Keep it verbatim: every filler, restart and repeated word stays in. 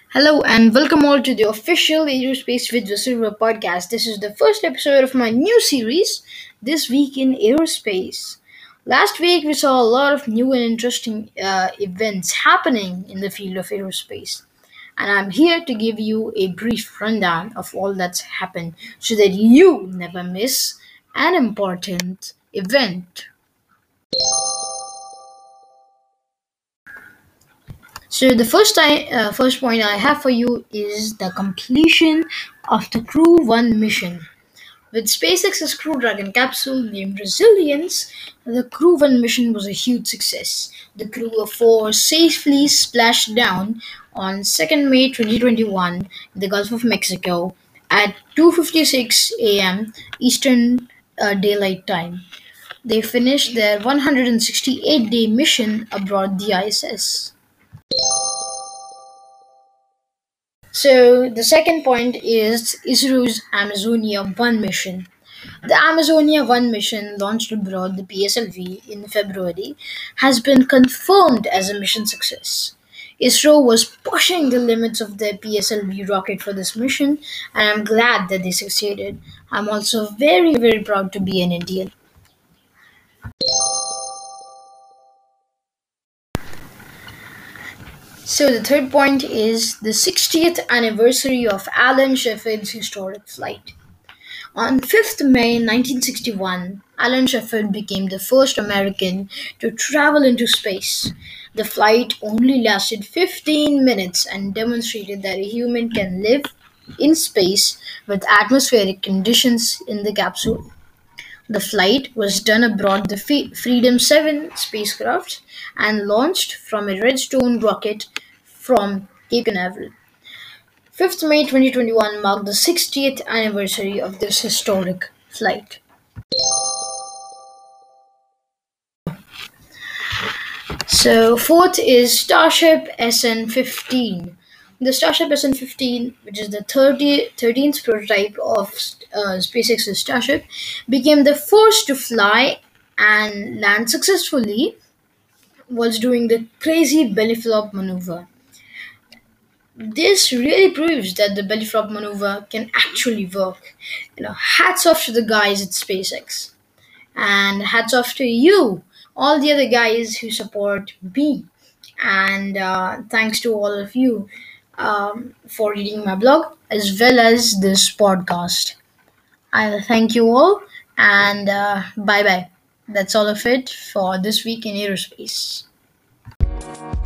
Hello and welcome all to the official Aerospace with Vasura podcast. This is the first episode of my new series, This Week in Aerospace. Last week we saw a lot of new and interesting uh, events happening in the field of aerospace. And I'm here to give you a brief rundown of all that's happened so that you never miss an important event. So the first I, uh, first point I have for you is the completion of the Crew One mission. With SpaceX's Crew Dragon capsule named Resilience, the Crew One mission was a huge success. The crew of four safely splashed down on second of May twenty twenty-one in the Gulf of Mexico at two fifty-six a m. Eastern uh, Daylight Time. They finished their one hundred sixty-eight day mission aboard the I S S. So the second point is ISRO's Amazonia one mission. The Amazonia one mission, launched aboard the P S L V in February, has been confirmed as a mission success. ISRO was pushing the limits of their P S L V rocket for this mission, and I'm glad that they succeeded. I'm also very, very proud to be an Indian. So the third point is the sixtieth anniversary of Alan Shepard's historic flight. On fifth of May nineteen sixty-one, Alan Shepard became the first American to travel into space. The flight only lasted fifteen minutes and demonstrated that a human can live in space with atmospheric conditions in the capsule. The flight was done aboard the Fe- Freedom seven spacecraft and launched from a Redstone rocket from Cape Canaveral. fifth of May twenty twenty-one marked the sixtieth anniversary of this historic flight. So, fourth is Starship S N fifteen. The Starship S N fifteen, which is the thirty, thirteenth prototype of uh, SpaceX's Starship, became the first to fly and land successfully whilst doing the crazy belly flop maneuver. This really proves that the belly flop maneuver can actually work. You know, hats off to the guys at SpaceX, and hats off to you, all the other guys who support me, and uh, thanks to all of you um, for reading my blog as well as this podcast. I thank you all, and uh, bye bye. That's all of it for this week in aerospace.